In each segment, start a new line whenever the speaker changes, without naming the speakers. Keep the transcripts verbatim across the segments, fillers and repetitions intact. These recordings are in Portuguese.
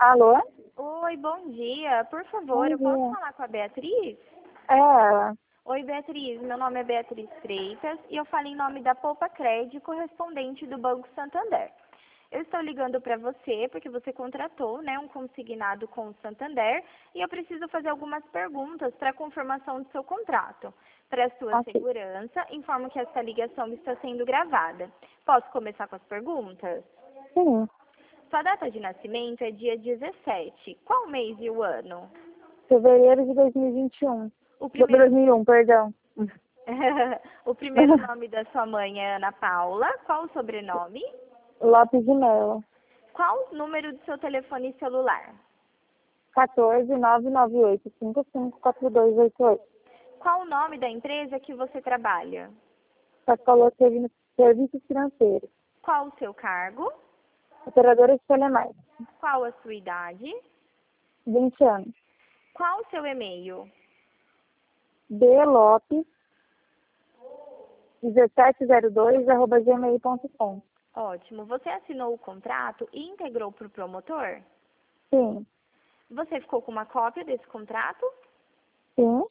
Alô?
Oi, bom dia. Por favor,
Bom
eu posso
dia.
falar com a Beatriz?
É ela.
Oi, Beatriz. Meu nome é Beatriz Freitas e eu falo em nome da Poupa Crédito, correspondente do Banco Santander. Eu estou ligando para você porque você contratou, né, um consignado com o Santander e eu preciso fazer algumas perguntas para a confirmação do seu contrato. Para sua
Ok.
segurança, informo que essa ligação está sendo gravada. Posso começar com as perguntas?
Sim.
Sua data de nascimento é dia dezessete. Qual mês e o ano?
Fevereiro de dois mil e vinte e um.
O
Do-
primeiro,
dois mil e um, perdão.
o primeiro nome da sua mãe é Ana Paula. Qual o sobrenome?
Lopes de Melo.
Qual o número do seu telefone celular?
quatorze, nove nove oito, cinco cinco, quatro dois oito oito.
Qual o nome da empresa que você trabalha?
Só falou servi- serviços financeiros.
Qual o seu cargo?
Operadora de telemarketing.
Qual a sua idade?
vinte anos.
Qual o seu e-mail?
B Lopes dezessete zero dois arroba gmail ponto com.
Ótimo. Você assinou o contrato e integrou para o promotor?
Sim.
Você ficou com uma cópia desse contrato?
Sim.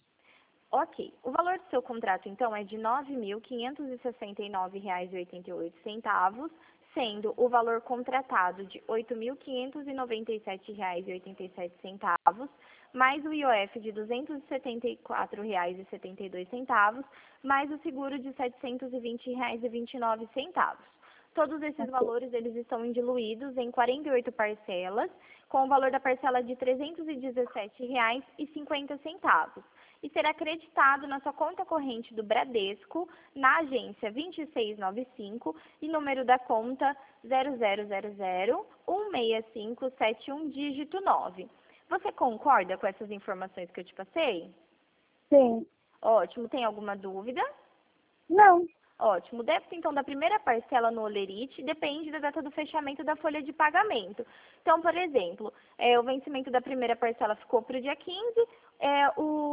Ok. O valor do seu contrato, então, é de nove mil quinhentos e sessenta e nove reais e oitenta e oito centavos, sendo o valor contratado de oito mil quinhentos e noventa e sete reais e oitenta e sete centavos, mais o I O F de duzentos e setenta e quatro reais e setenta e dois centavos, mais o seguro de setecentos e vinte reais e vinte e nove centavos. Todos esses
Ok.
valores eles estão diluídos em quarenta e oito parcelas, com o valor da parcela de trezentos e dezessete reais e cinquenta centavos. E será creditado na sua conta corrente do Bradesco, na agência vinte e seis noventa e cinco e número da conta zero zero zero zero um seis cinco sete um dígito nove. Você concorda com essas informações que eu te passei?
Sim.
Ótimo. Tem alguma dúvida?
Não.
Ótimo. O débito, então, da primeira parcela no Olerite depende da data do fechamento da folha de pagamento. Então, por exemplo, é, o vencimento da primeira parcela ficou para o dia quinze, é,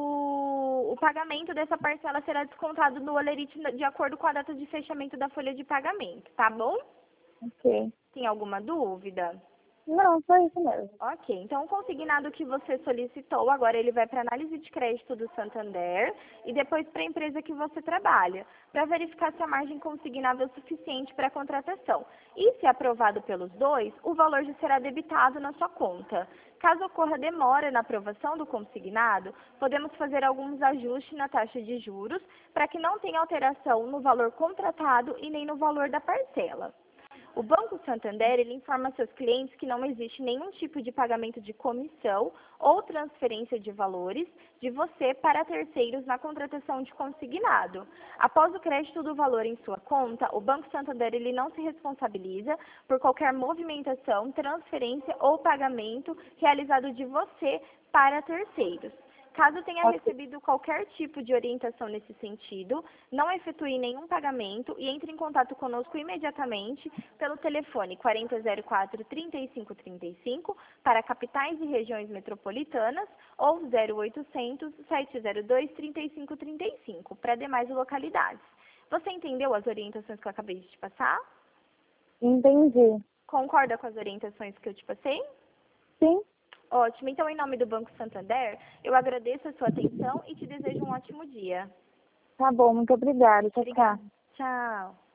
o, o pagamento dessa parcela será descontado no Olerite de acordo com a data de fechamento da folha de pagamento, tá bom?
Ok.
Tem alguma dúvida?
Não, foi isso mesmo.
Ok, então o consignado que você solicitou, agora ele vai para análise de crédito do Santander e depois para a empresa que você trabalha, para verificar se a margem consignável é suficiente para a contratação. E se aprovado pelos dois, o valor já será debitado na sua conta. Caso ocorra demora na aprovação do consignado, podemos fazer alguns ajustes na taxa de juros para que não tenha alteração no valor contratado e nem no valor da parcela. O Banco Santander, ele informa seus clientes que não existe nenhum tipo de pagamento de comissão ou transferência de valores de você para terceiros na contratação de consignado. Após o crédito do valor em sua conta, o Banco Santander, ele não se responsabiliza por qualquer movimentação, transferência ou pagamento realizado de você para terceiros. Caso tenha
Ok.
recebido qualquer tipo de orientação nesse sentido, não efetue nenhum pagamento e entre em contato conosco imediatamente pelo telefone quarenta zero quatro, trinta e cinco trinta e cinco para capitais e regiões metropolitanas ou zero oitocentos, sete zero dois, trinta e cinco trinta e cinco para demais localidades. Você entendeu as orientações que eu acabei de te passar?
Entendi.
Concorda com as orientações que eu te passei?
Sim.
Ótimo. Então, em nome do Banco Santander, eu agradeço a sua atenção e te desejo um ótimo dia.
Tá bom, muito obrigada. Tchau, tchau.
Obrigada. Tchau.